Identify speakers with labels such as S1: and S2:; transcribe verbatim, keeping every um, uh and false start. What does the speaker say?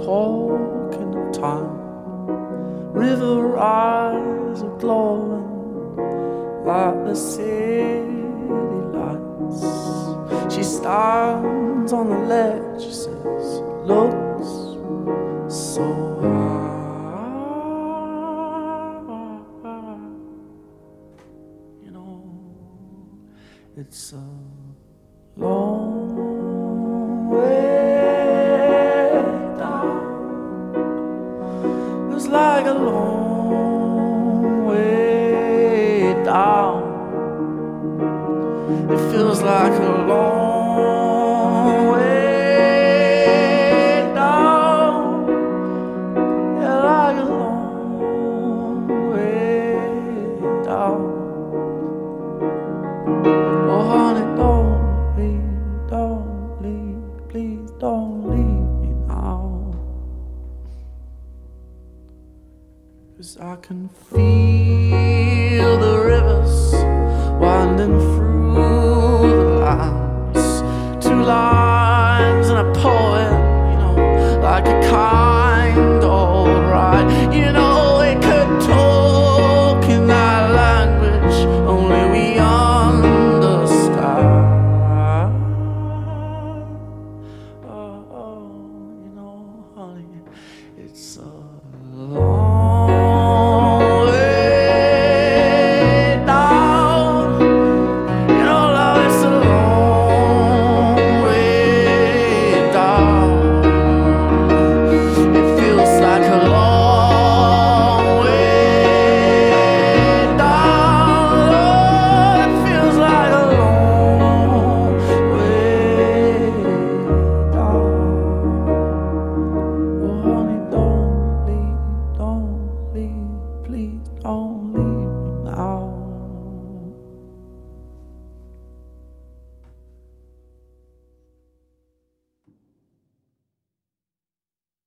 S1: talking of time. River eyes are glowing like the city lights. She stands on the ledge, she says, looks so high. You know, it's a long way down. It's like a long way down. It feels like a long way down. Yeah, like a long way down. Oh honey, don't leave, don't leave, please don't leave me now. 'Cause I can feel the rivers winding through the lines. Two lines and a poem, you know, like a kind old ride. You know, we could talk in that language only we understand. Oh, oh, you know, honey, it's a long